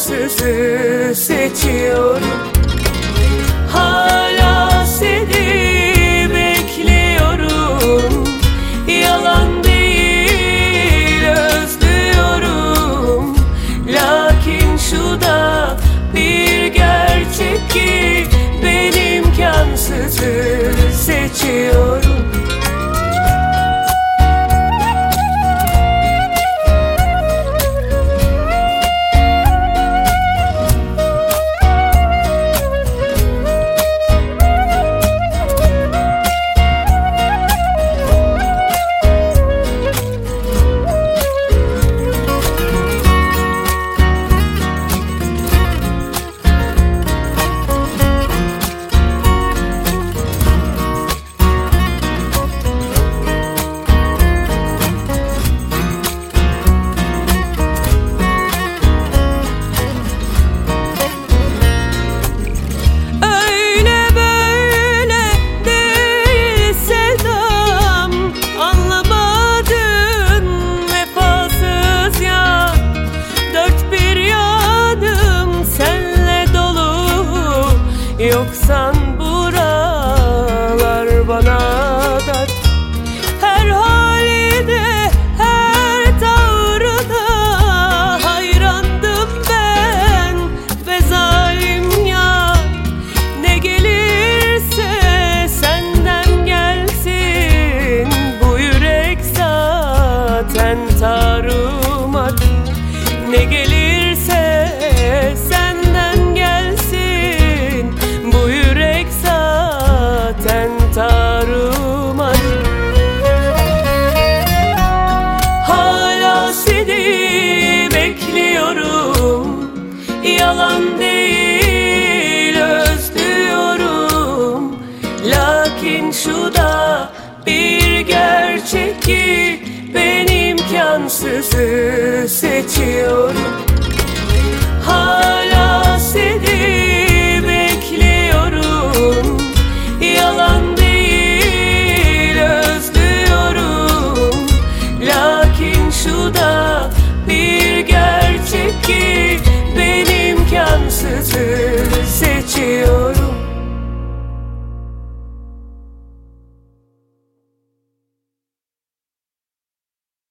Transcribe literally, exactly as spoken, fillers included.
imkansızı seçiyorum. Hala seni bekliyorum, yalan değil özlüyorum. Lakin şu da bir gerçek ki ben imkansızı seçiyorum. Yoksan buralar bana dar. Her halinde, her tavrına hayrandım ben ve zalim ya. Ne gelirse senden gelsin, bu yürek zaten tarumar. Ne gelirse senden gelsin, bu yürek zaten tarumar. Hala seni bekliyorum, yalan değil özlüyorum. Lakin şu da bir gerçek ki ben imkansızı seçiyorum.